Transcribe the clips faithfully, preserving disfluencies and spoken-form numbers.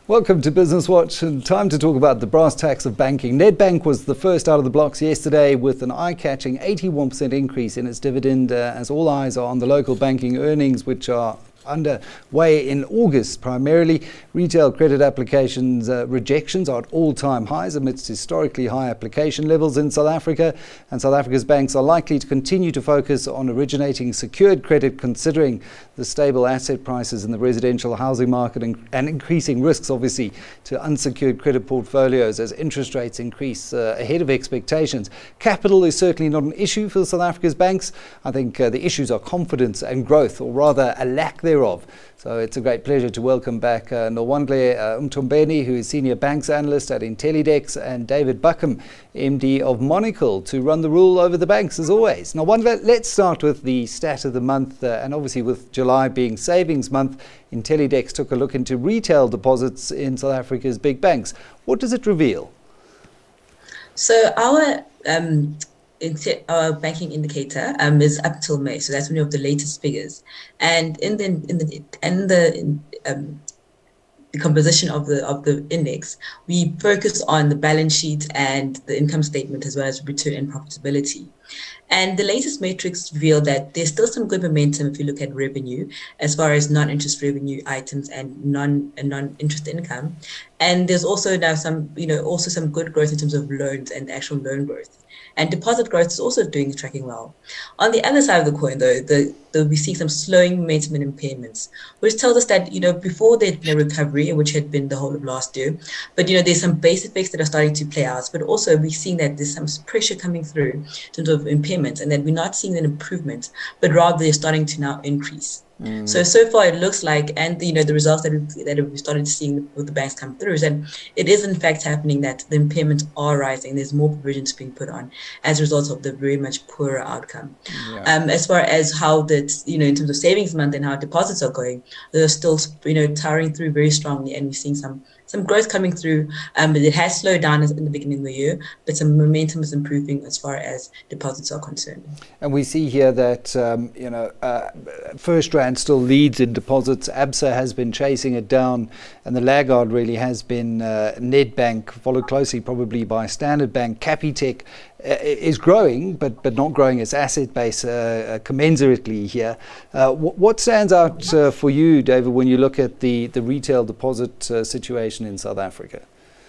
Welcome to Business Watch, and time to talk about the brass tacks of banking. Nedbank was the first out of the blocks yesterday with an eye-catching eighty-one percent increase in its dividend, uh, as all eyes are on the local banking earnings, which are underway in August. Primarily, retail credit applications uh, rejections are at all-time highs amidst historically high application levels in South Africa, and South Africa's banks are likely to continue to focus on originating secured credit, considering the stable asset prices in the residential housing market and, and increasing risks, obviously, to unsecured credit portfolios as interest rates increase uh, ahead of expectations. Capital is certainly not an issue for South Africa's banks. I think uh, the issues are confidence and growth, or rather a lack thereof. So it's a great pleasure to welcome back uh, Nowandle uh, Mtombeni, who is Senior Banks Analyst at Intellidex, and David Buckham, M D of Monocle, to run the rule over the banks as always. Nowandle, let's start with the stat of the month, uh, and obviously with July being savings month, Intellidex took a look into retail deposits in South Africa's big banks. What does it reveal? So our um, our banking indicator um, is up till May, so that's one of the latest figures. And in the in the in the in, um, the composition of the of the index, we focus on the balance sheet and the income statement, as well as return and profitability. And the latest metrics reveal that there's still some good momentum if you look at revenue, as far as non-interest revenue items and non and non-interest income. And there's also now some, you know, also some good growth in terms of loans and actual loan growth. And deposit growth is also doing tracking well. On the other side of the coin, though, the, the, we see some slowing momentum in impairments, which tells us that, you know, before there'd been a recovery, which had been the whole of last year, but, you know, there's some base effects that are starting to play out. But also we're seeing that there's some pressure coming through in terms of impairments, and that we're not seeing an improvement, but rather they're starting to now increase. Mm. So, so far it looks like, and you know, the results that we that we started seeing with the banks come through, is that it is in fact happening, that the impairments are rising. There's more provisions being put on as a result of the very much poorer outcome. Yeah. Um, as far as how that, you know, in terms of savings month and how deposits are going, they're still, you know, towering through very strongly, and we're seeing some some growth coming through. Um, but it has slowed down in the beginning of the year, but some momentum is improving as far as deposits are concerned. And we see here that, um, you know, uh, FirstRand still leads in deposits. Absa has been chasing it down, and the laggard really has been uh, Nedbank, followed closely probably by Standard Bank. Capitec uh, is growing, but but not growing its asset base uh, uh, commensurately here. Uh, w- what stands out uh, for you, David, when you look at the, the retail deposit uh, situation in South Africa?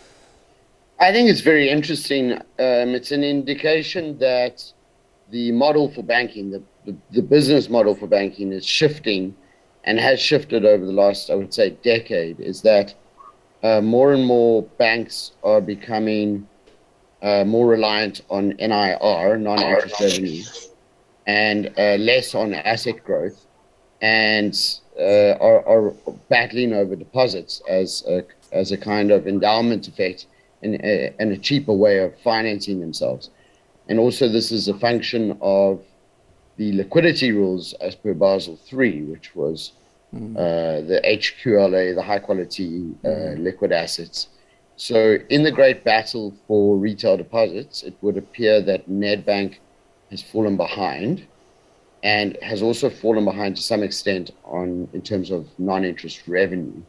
I think it's very interesting. Um, it's an indication that the model for banking, the, the, the business model for banking is shifting, and has shifted over the last, I would say, decade, is that uh, more and more banks are becoming uh, more reliant on N I R, non-interest revenue, and uh, less on asset growth, and uh, are, are battling over deposits as a, as a kind of endowment effect, and, uh, and a cheaper way of financing themselves. And also this is a function of the liquidity rules as per Basel three, which was mm. uh, the H Q L A, the high quality uh, mm. liquid assets. So in the great battle for retail deposits, it would appear that Nedbank has fallen behind, and has also fallen behind to some extent on in terms of non-interest revenue.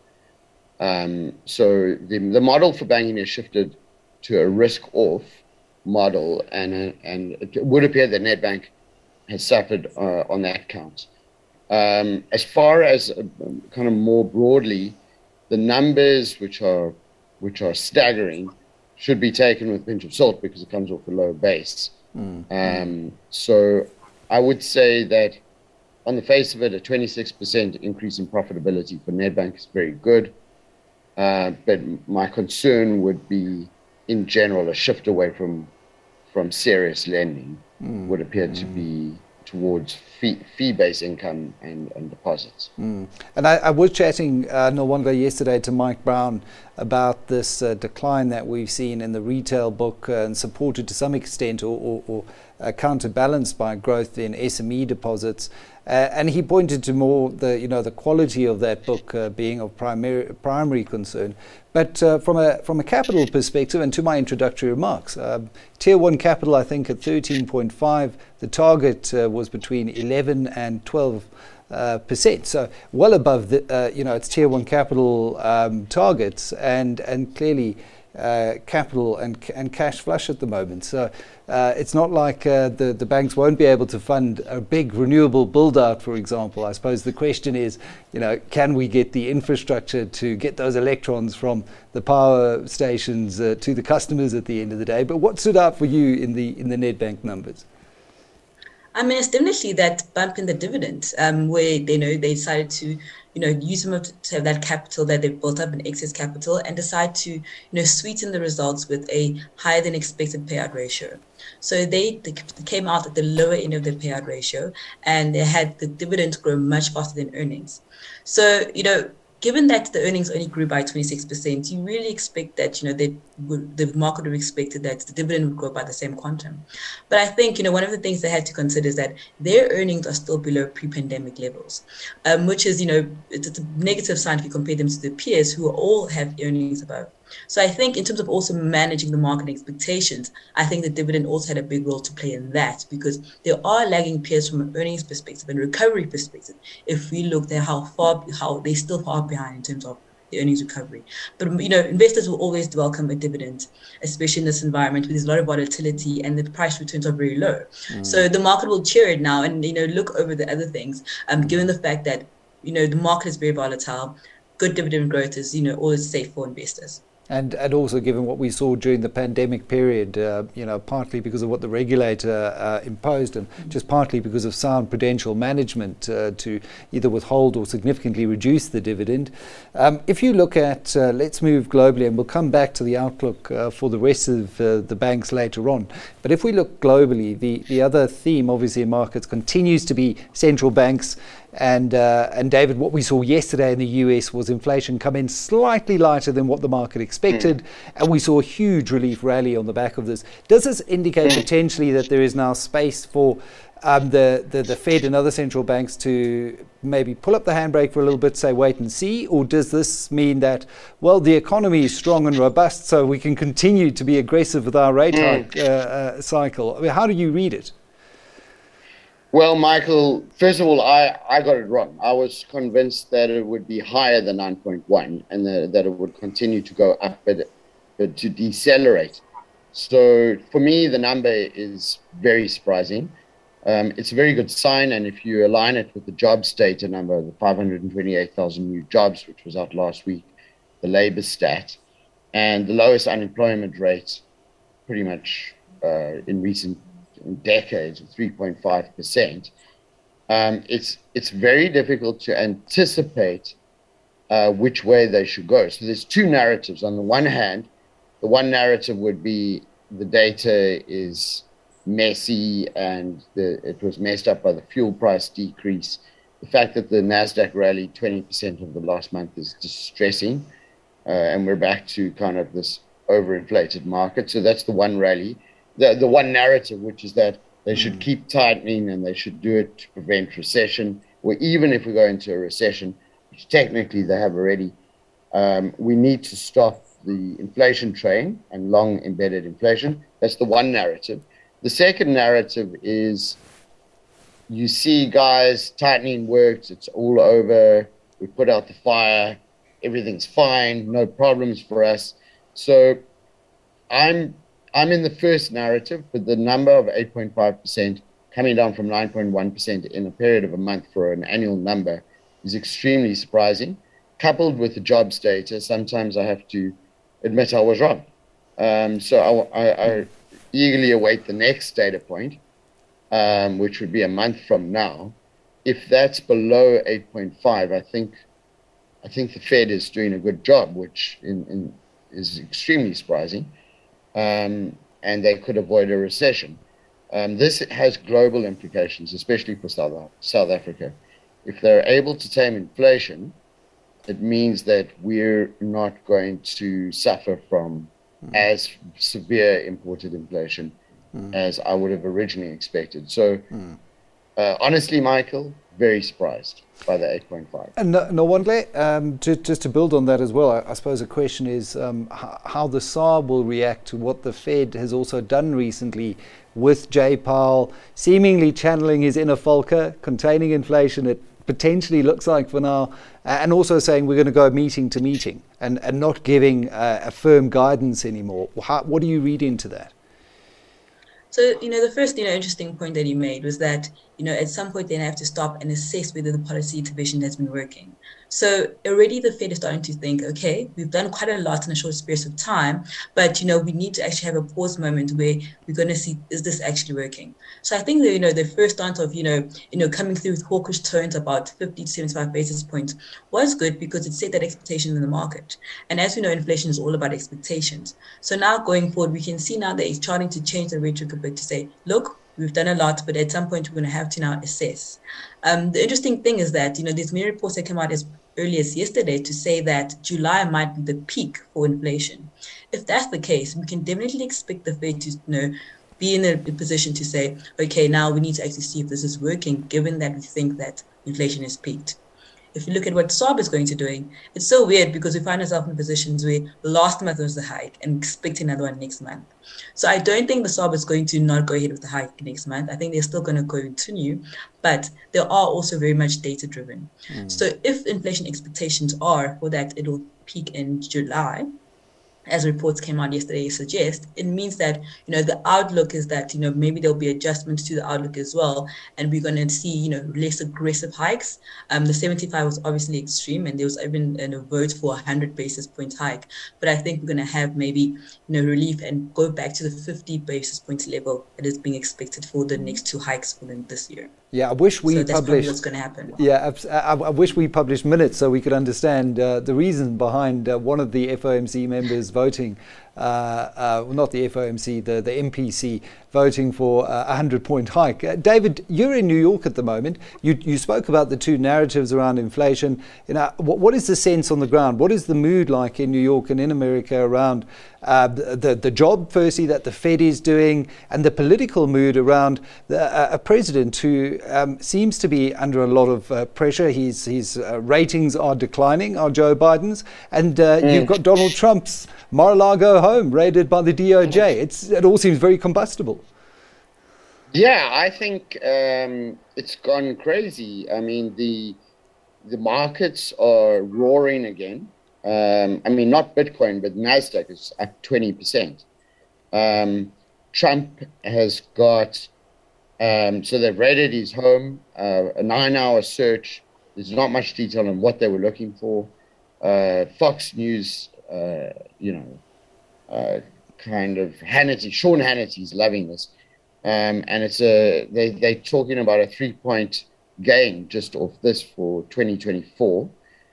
Um, so the, the model for banking has shifted to a risk-off model, and uh, and it would appear that Nedbank has suffered uh, on that count. Um, as far as uh, kind of more broadly, the numbers, which are which are staggering, should be taken with a pinch of salt because it comes off a low base. Mm. Um, so I would say that on the face of it, a twenty-six percent increase in profitability for Nedbank is very good. Uh, but my concern would be, in general, a shift away from from serious lending mm. would appear mm. to be towards fee, fee-based income and, and deposits. Mm. And I, I was chatting uh, no wonder yesterday to Mike Brown about this uh, decline that we've seen in the retail book, uh, and supported to some extent or, or, or uh, counterbalanced by growth in S M E deposits. Uh, and he pointed to more the, you know, the quality of that book uh, being of primary primary concern. But uh, from a from a capital perspective, and to my introductory remarks, uh, Tier one capital, I think, at thirteen point five. The target uh, was between eleven and twelve uh, percent. So well above the, uh, you know, its tier one capital um, targets, and and clearly uh, capital and and cash flush at the moment. So uh, it's not like uh, the the banks won't be able to fund a big renewable build out, for example. I suppose the question is, you know, can we get the infrastructure to get those electrons from the power stations uh, to the customers at the end of the day? But what stood out for you in the in the Nedbank numbers? I mean, it's definitely that bump in the dividend, um, where they know they decided to, you know, use some of to have that capital that they built up in excess capital, and decide to, you know, sweeten the results with a higher than expected payout ratio. So they, they came out at the lower end of the payout ratio, and they had the dividend grow much faster than earnings. So, you know, given that the earnings only grew by twenty-six percent, you really expect that, you know, they would, the market would have expected that the dividend would grow by the same quantum. But I think, you know, one of the things they had to consider is that their earnings are still below pre-pandemic levels, um, which is, you know, it's a negative sign if you compare them to the peers who all have earnings above. So I think in terms of also managing the market expectations, I think the dividend also had a big role to play in that, because there are lagging peers from an earnings perspective and recovery perspective. If we look at how far, how they're still far behind in terms of the earnings recovery. But, you know, investors will always welcome a dividend, especially in this environment where there's a lot of volatility and the price returns are very low. Mm. So the market will cheer it now and, you know, look over the other things, um, given the fact that, you know, the market is very volatile. Good dividend growth is, you know, always safe for investors. And and also given what we saw during the pandemic period, uh, you know, partly because of what the regulator uh, imposed, and just partly because of sound prudential management uh, to either withhold or significantly reduce the dividend. Um, if you look at, uh, let's move globally, and we'll come back to the outlook uh, for the rest of uh, the banks later on. But if we look globally, the, the other theme obviously in markets continues to be central banks. And uh, and David, what we saw yesterday in the U S was inflation come in slightly lighter than what the market expected, mm. and we saw a huge relief rally on the back of this. Does this indicate mm. potentially that there is now space for um, the, the the Fed and other central banks to maybe pull up the handbrake for a little bit, say wait and see, or does this mean that, well, the economy is strong and robust, so we can continue to be aggressive with our rate mm. hike uh, uh, cycle? I mean, how do you read it? Well, Michael, first of all, I, I got it wrong. I was convinced that it would be higher than nine point one and the, that it would continue to go up, but, but to decelerate. So for me, the number is very surprising. Um, it's a very good sign. And if you align it with the jobs data number, the five hundred twenty-eight thousand new jobs, which was out last week, the labor stat, and the lowest unemployment rate pretty much uh, in recent decades of three point five percent, um, it's it's very difficult to anticipate uh, which way they should go. So there's two narratives. On the one hand, the one narrative would be the data is messy and the, it was messed up by the fuel price decrease. The fact that the NASDAQ rallied twenty percent over the last month is distressing, uh, and we're back to kind of this overinflated market. So that's the one rally. The, the one narrative, which is that they should mm. keep tightening and they should do it to prevent recession, or even if we go into a recession, which technically they have already, um, we need to stop the inflation train and long embedded inflation. That's the one narrative. The second narrative is you see guys, tightening works, it's all over, we put out the fire, everything's fine, no problems for us. So I'm I'm in the first narrative, but the number of eight point five percent coming down from nine point one percent in a period of a month for an annual number is extremely surprising. Coupled with the jobs data, sometimes I have to admit I was wrong. Um, so I, I, I eagerly await the next data point, um, which would be a month from now. If that's below eight point five, I think I think the Fed is doing a good job, which in, in, is extremely surprising. Um, and they could avoid a recession. Um, this has global implications, especially for South, South Africa. If they're able to tame inflation, it means that we're not going to suffer from mm. as severe imported inflation mm. as I would have originally expected. So, mm. uh, honestly, Michael, very surprised by the eight point five. And no, no wonder, um, just, just to build on that as well, I, I suppose the question is um, h- how the S A R B will react to what the Fed has also done recently with Jay Powell seemingly channeling his inner Volcker, containing inflation at potentially looks like for now, and also saying we're going to go meeting to meeting and, and not giving uh, a firm guidance anymore. How, what do you read into that? So, you know, the first, you know, interesting point that you made was that, you know, at some point they have to stop and assess whether the policy intervention has been working. So already the Fed is starting to think, okay, we've done quite a lot in a short space of time, but, you know, we need to actually have a pause moment where we're going to see, is this actually working? So I think that, you know, the first stance of, you know, you know, coming through with hawkish tones about fifty to seventy-five basis points was good because it set that expectation in the market. And as we know, inflation is all about expectations. So now going forward, we can see now that it's starting to change the rhetoric a bit to say, look, we've done a lot, but at some point we're going to have to now assess. Um, the interesting thing is that, you know, there's many reports that came out as early as yesterday to say that July might be the peak for inflation. If that's the case, we can definitely expect the Fed to, you know, be in a position to say, okay, now we need to actually see if this is working, given that we think that inflation is peaked. If you look at what S A R B is going to doing, it's so weird because we find ourselves in positions where last month was the hike and expect another one next month. So I don't think the S A R B is going to not go ahead with the hike next month. I think they're still going to continue, but they are also very much data driven. Mm. So if inflation expectations are for that it'll peak in July, as reports came out yesterday suggest, it means that, you know, the outlook is that, you know, maybe there'll be adjustments to the outlook as well. And we're going to see, you know, less aggressive hikes. Um, the seventy-five was obviously extreme, and there was even a vote for a one hundred basis point hike. But I think we're going to have maybe, you know, relief and go back to the fifty basis points level that is being expected for the next two hikes for them this year. Yeah, I wish we so that's published. What's going to happen. Yeah, I, I wish we published minutes so we could understand uh, the reason behind uh, one of the F O M C members voting, uh, uh, well, not the F O M C, the the M P C voting for uh, a hundred point hike. Uh, David, you're in New York at the moment. You you spoke about the two narratives around inflation. You know, what, what is the sense on the ground? What is the mood like in New York and in America around uh, the, the the job, firstly, that the Fed is doing, and the political mood around the, uh, a president who Um, seems to be under a lot of uh, pressure. His his uh, ratings are declining, are Joe Biden's, and uh, mm. you've got Donald Trump's Mar-a-Lago home raided by the D O J. It's it all seems very combustible. Yeah, I think um, it's gone crazy. I mean, the the markets are roaring again. Um, I mean, not Bitcoin, but Nasdaq is up twenty percent. Um, Trump has got. Um, so they've raided his home, uh, a nine-hour search. There's not much detail on what they were looking for. Uh, Fox News, uh, you know, uh, kind of Hannity, Sean Hannity's loving this, um, and it's a they they're talking about a three-point gain just off this for twenty twenty-four.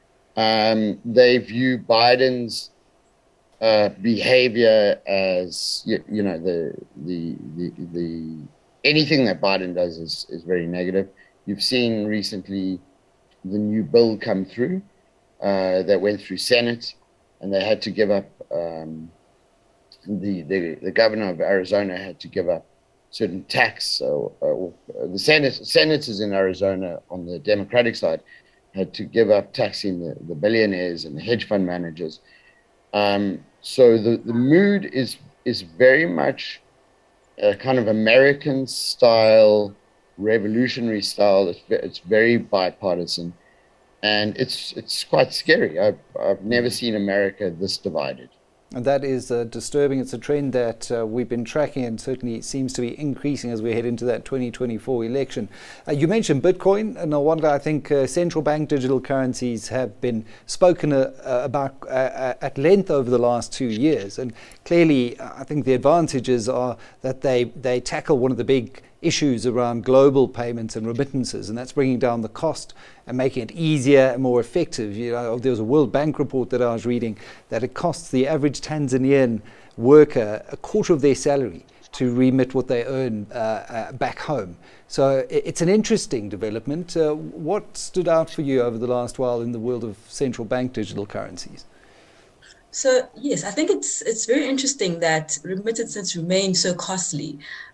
Um, they view Biden's uh, behavior as you, you know the the the the anything that Biden does is, is very negative. You've seen recently the new bill come through uh, that went through Senate, and they had to give up, um, the, the the governor of Arizona had to give up certain tax. So uh, the Senate, senators in Arizona on the Democratic side had to give up taxing the, the billionaires and the hedge fund managers. Um, so the, the mood is is very much a kind of American style, revolutionary style. It's, it's very bipartisan, and it's it's quite scary. I've, I've never seen America this divided. And that is uh, disturbing. It's a trend that uh, we've been tracking, and certainly it seems to be increasing as we head into that twenty twenty-four election. Uh, you mentioned Bitcoin, and no wonder. I think uh, central bank digital currencies have been spoken uh, about uh, at length over the last two years. And clearly, I think the advantages are that they, they tackle one of the big issues around global payments and remittances, and that's bringing down the cost and making it easier and more effective. You know, there was a World Bank report that I was reading that it costs the average Tanzanian worker a quarter of their salary to remit what they earn uh, uh, back home. So it's an interesting development. Uh, what stood out for you over the last while in the world of central bank digital currencies? So yes, I think it's it's very interesting that remittances remain so costly.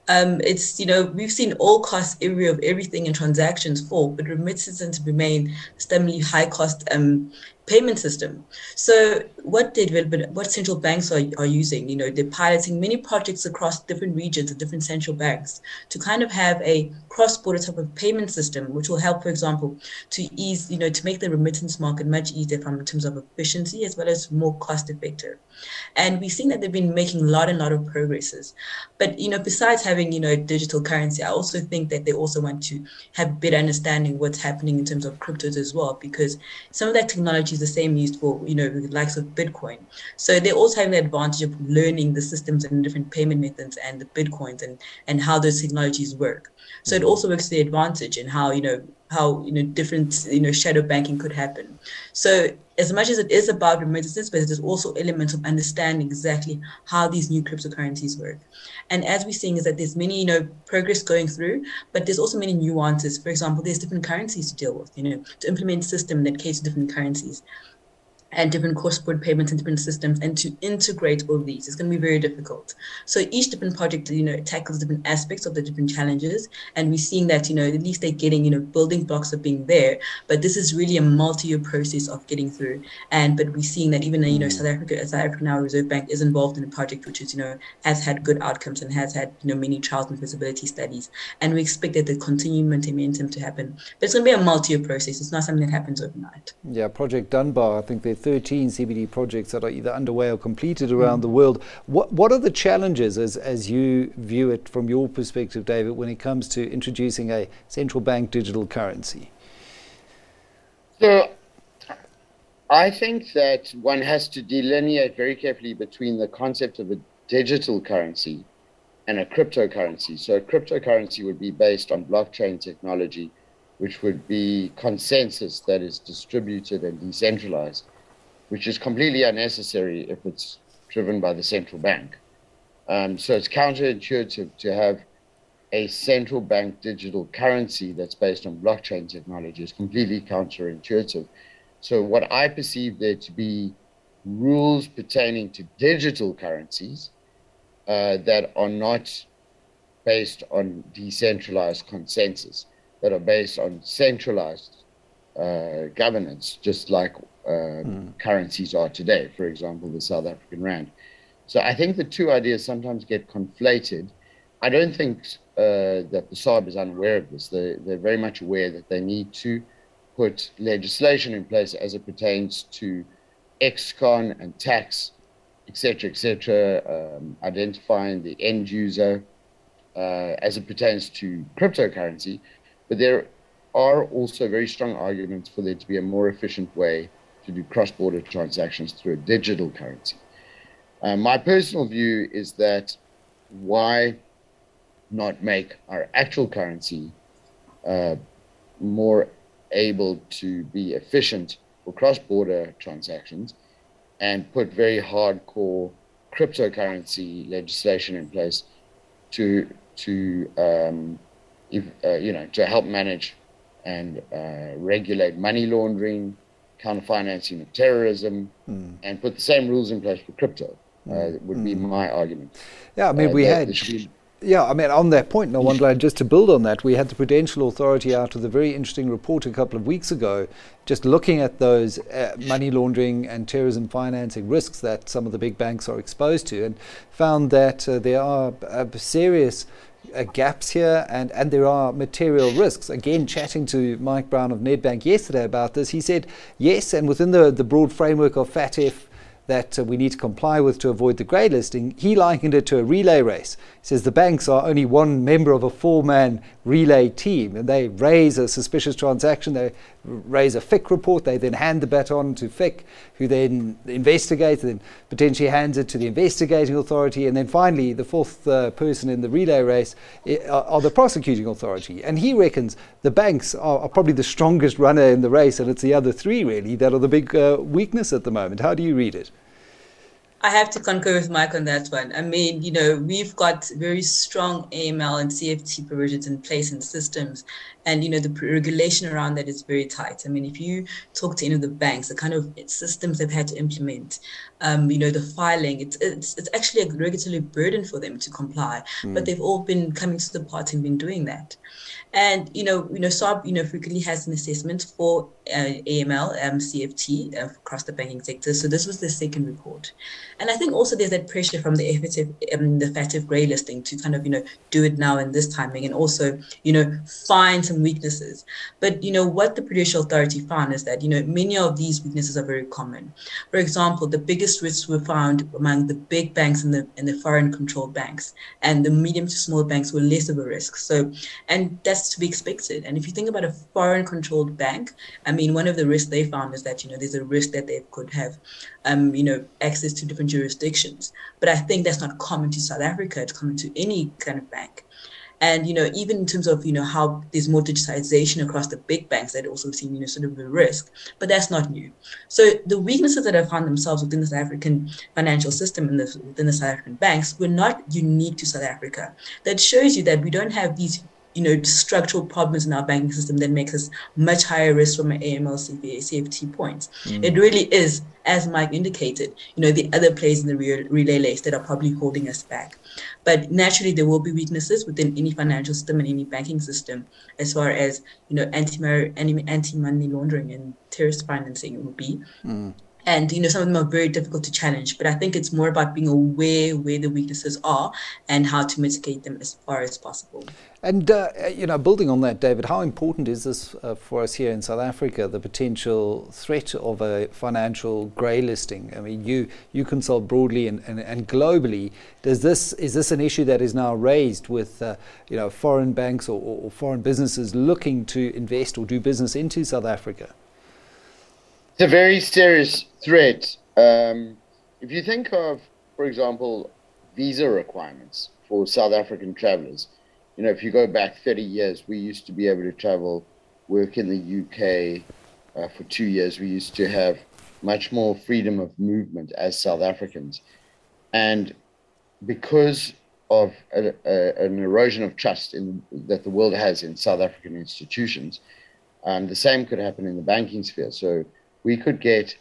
Um, it's, you know, we've seen all cost area of everything and transactions fall, but remittances remain stubbornly high cost um, payment system. So what they develop, what central banks are, are using, you know, they're piloting many projects across different regions of different central banks to kind of have a cross-border type of payment system, which will help, for example, to ease, you know, to make the remittance market much easier from in terms of efficiency as well as more cost effective. And we've seen that they've been making a lot and lot of progresses. But, you know, besides having, you know, digital currency, I also think that they also want to have better understanding what's happening in terms of cryptos as well, because some of that technology is the same used for, you know, the likes of Bitcoin. So they're also having the advantage of learning the systems and different payment methods and the Bitcoins and, and how those technologies work. So it also works to the advantage in how, you know, how, you know, different, you know, shadow banking could happen. So as much as it is about remittances, but there's also elements of understanding exactly how these new cryptocurrencies work. And as we're seeing is that there's many, you know, progress going through, but there's also many nuances. For example, there's different currencies to deal with, you know, to implement a system that caters to different currencies and different cross-border payments and different systems, and to integrate all of these, it's going to be very difficult. So each different project, you know, tackles different aspects of the different challenges, and we're seeing that, you know, at least they're getting, you know, building blocks of being there, but this is really a multi-year process of getting through. And but we're seeing that even, you know, South Africa, South Africa now Reserve Bank is involved in a project which is, you know, has had good outcomes and has had, you know, many trials and feasibility studies, and we expect that the continued momentum to happen. But it's going to be a multi-year process. It's not something that happens overnight. Yeah, Project Dunbar, I think there are thirteen C B D projects that are either underway or completed around mm. the world. What what are the challenges as, as you view it from your perspective, David, when it comes to introducing a central bank digital currency? So I think that one has to delineate very carefully between the concept of a digital currency and a cryptocurrency. So a cryptocurrency would be based on blockchain technology, which would be consensus that is distributed and decentralized, which is completely unnecessary if it's driven by the central bank. Um, so it's counterintuitive to have a central bank digital currency that's based on blockchain technology. It's completely counterintuitive. So what I perceive there to be rules pertaining to digital currencies uh, that are not based on decentralized consensus, that are based on centralized uh, governance, just like uh, mm. currencies are today, for example, the South African rand. So I think the two ideas sometimes get conflated. I don't think uh, that the S A R B is unaware of this. They're, they're very much aware that they need to put legislation in place as it pertains to ex-con and tax, et cetera, et cetera, um, identifying the end user uh, as it pertains to cryptocurrency. But there are also very strong arguments for there to be a more efficient way to do cross-border transactions through a digital currency. Uh, my personal view is that why not make our actual currency uh, more able to be efficient for cross-border transactions and put very hardcore cryptocurrency legislation in place to to um, if, uh, you know to help manage and uh, regulate money laundering, counter-financing of terrorism, mm. and put the same rules in place for crypto. Uh, would be my argument. Yeah, I mean, uh, we had. Be... Yeah, I mean, on that point, no wonder, just to build on that, we had the Prudential Authority out with a very interesting report a couple of weeks ago, just looking at those uh, money laundering and terrorism financing risks that some of the big banks are exposed to, and found that uh, there are uh, serious uh, gaps here, and, and there are material risks. Again, chatting to Mike Brown of Nedbank yesterday about this, he said, yes, and within the, the broad framework of FATF, that uh, we need to comply with to avoid the grey listing, he likened it to a relay race. He says the banks are only one member of a four-man relay team, and they raise a suspicious transaction, they raise a F I C report, they then hand the baton to F I C, who then investigates, then potentially hands it to the investigating authority, and then finally the fourth uh, person in the relay race are, are the prosecuting authority. And he reckons the banks are, are probably the strongest runner in the race, and it's the other three really that are the big uh, weakness at the moment. How do you read it? I have to concur with Mike on that one. I mean, you know, we've got very strong A M L and C F T provisions in place and systems. And, you know, the regulation around that is very tight. I mean, if you talk to any of the banks, the kind of systems they've had to implement, um, you know, the filing. It's, it's it's actually a regulatory burden for them to comply, mm. but they've all been coming to the party and been doing that. And, you know, you know, S A R B, you know, frequently has an assessment for uh, A M L, um, C F T uh, across the banking sector. So this was the second report. And I think also there's that pressure from the F A T F, um, the F A T F grey listing to kind of, you know, do it now in this timing and also, you know, find some weaknesses. But, you know, what the Prudential Authority found is that, you know, many of these weaknesses are very common. For example, the biggest risks were found among the big banks and the, and the foreign controlled banks, and the medium to small banks were less of a risk. So, and that's to be expected. And if you think about a foreign controlled bank, I mean, one of the risks they found is that, you know, there's a risk that they could have, um, you know, access to different jurisdictions. But I think that's not common to South Africa. It's common to any kind of bank. And, you know, even in terms of, you know, how there's more digitization across the big banks, that also seem, you know, sort of a risk, but that's not new. So the weaknesses that have found themselves within the South African financial system and the, within the South African banks were not unique to South Africa. That shows you that we don't have these, you know, structural problems in our banking system that makes us much higher risk from an A M L, C V A, C F T points. Mm. It really is, as Mike indicated, you know, the other players in the re- relay race that are probably holding us back. But naturally, there will be weaknesses within any financial system and any banking system, as far as, you know, anti anti-money laundering and terrorist financing would be. Mm. And, you know, some of them are very difficult to challenge, but I think it's more about being aware where the weaknesses are and how to mitigate them as far as possible. And, uh, you know, building on that, David, how important is this uh, for us here in South Africa, the potential threat of a financial grey listing? I mean, you, you consult broadly and, and, and globally. Does this is this an issue that is now raised with, uh, you know, foreign banks or, or foreign businesses looking to invest or do business into South Africa? It's a very serious threat. Um, if you think of, for example, visa requirements for South African travelers, you know, if you go back thirty years, we used to be able to travel, work in the U K uh, for two years. We used to have much more freedom of movement as South Africans. And because of a, a, an erosion of trust in, that the world has in South African institutions, um, the same could happen in the banking sphere. So we could get,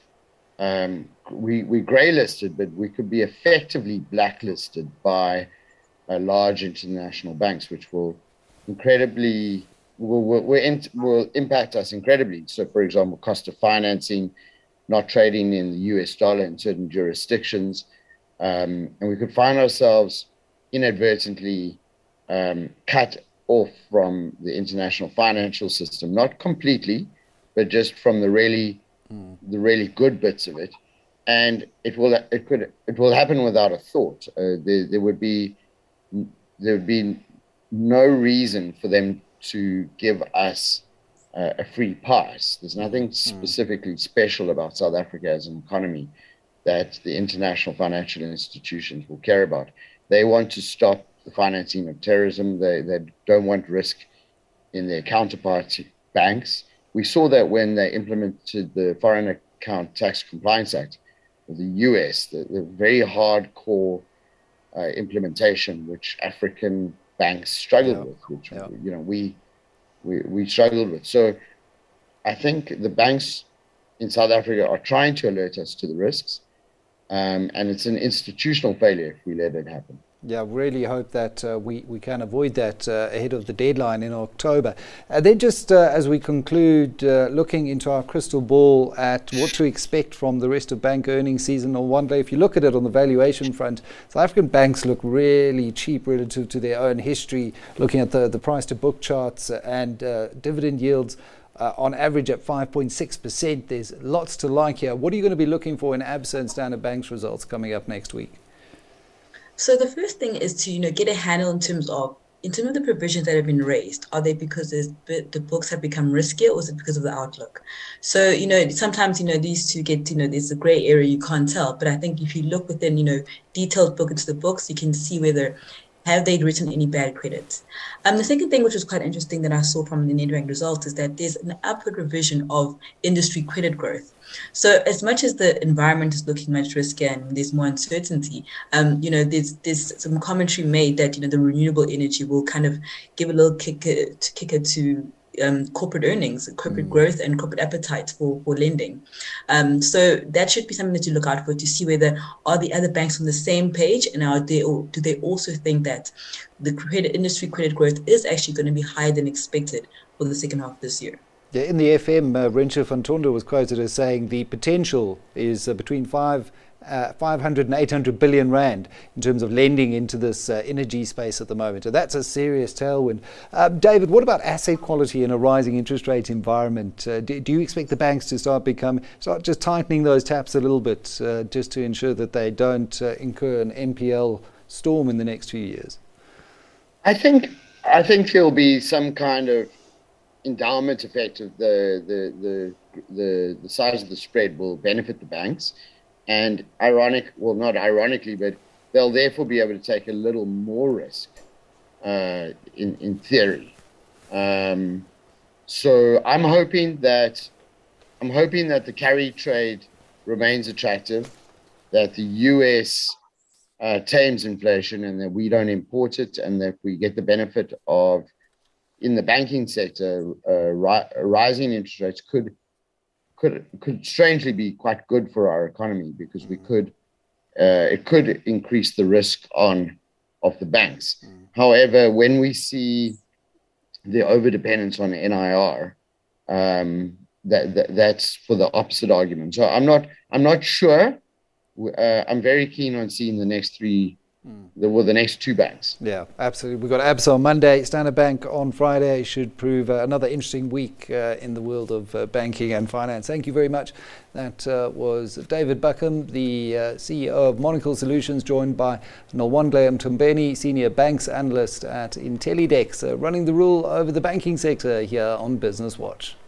um, we, we grey listed, but we could be effectively blacklisted by uh, large international banks, which will incredibly, will, will, will, in, will impact us incredibly. So, for example, cost of financing, not trading in the U S dollar in certain jurisdictions. Um, and we could find ourselves inadvertently um, cut off from the international financial system, not completely, but just from the really Mm. the really good bits of it, and it will it could it will happen without a thought. Uh, there, there would be there would be no reason for them to give us uh, a free pass. There's nothing specifically mm. special about South Africa as an economy that the international financial institutions will care about. They want to stop the financing of terrorism. They they don't want risk in their counterpart banks. We saw that when they implemented the Foreign Account Tax Compliance Act of the U S, the, the very hardcore uh, implementation, which African banks struggled yeah. with, which yeah. you know we, we we struggled with. So I think the banks in South Africa are trying to alert us to the risks, um, and it's an institutional failure if we let it happen. Yeah, really hope that uh, we, we can avoid that uh, ahead of the deadline in October. And then just uh, as we conclude, uh, looking into our crystal ball at what to expect from the rest of bank earnings season on one day, if you look at it on the valuation front, South African banks look really cheap relative to their own history, looking at the, the price to book charts and uh, dividend yields. Uh, on average at five point six percent. There's lots to like here. What are you going to be looking for in Absa and Standard Bank's results coming up next week? So the first thing is to, you know, get a handle in terms of, in terms of the provisions that have been raised. Are they because the books have become riskier, or is it because of the outlook? So, you know, sometimes, you know, these two get, you know, there's a gray area, you can't tell. But I think if you look within, you know, detailed book into the books, you can see whether have they written any bad credits. Um, the second thing, which was quite interesting that I saw from the Nedbank results, is that there's an upward revision of industry credit growth. So as much as the environment is looking much riskier and there's more uncertainty, um, you know, there's there's some commentary made that, you know, the renewable energy will kind of give a little kicker to kicker to um, corporate earnings, corporate mm. growth, and corporate appetite for, for lending. Um, so that should be something that you look out for, to see whether are the other banks on the same page, and are they, or do they also think that the credit industry credit growth is actually going to be higher than expected for the second half of this year. Yeah, in the F M, uh, Rensha van Tonder was quoted as saying the potential is uh, between five. Uh, five hundred and eight hundred billion rand in terms of lending into this uh, energy space at the moment. And that's a serious tailwind. Uh, David, what about asset quality in a rising interest rate environment? Uh, do, do you expect the banks to start become, start just tightening those taps a little bit uh, just to ensure that they don't uh, incur an N P L storm in the next few years? I think I think there'll be some kind of endowment effect of the the the the, the size of the spread will benefit the banks. And ironic, well, not ironically, but they'll therefore be able to take a little more risk, uh, in in theory. Um, so I'm hoping that I'm hoping that the carry trade remains attractive, that the U S uh, tames inflation, and that we don't import it, and that we get the benefit of, in the banking sector, uh, ri- rising interest rates could. Could could strangely be quite good for our economy, because we could uh, it could increase the risk on of the banks. Mm. However, when we see the overdependence on N I R, um, that, that that's for the opposite argument. So I'm not I'm not sure. Uh, I'm very keen on seeing the next three. Mm. The, well, the next two banks. Yeah, absolutely. We've got A B S A on Monday, Standard Bank on Friday. Should prove uh, another interesting week uh, in the world of uh, banking and finance. Thank you very much. That uh, was David Buckham, the uh, C E O of Monocle Solutions, joined by Nolwandle Mtombeni, Senior Banks Analyst at Intellidex, uh, running the rule over the banking sector here on Business Watch.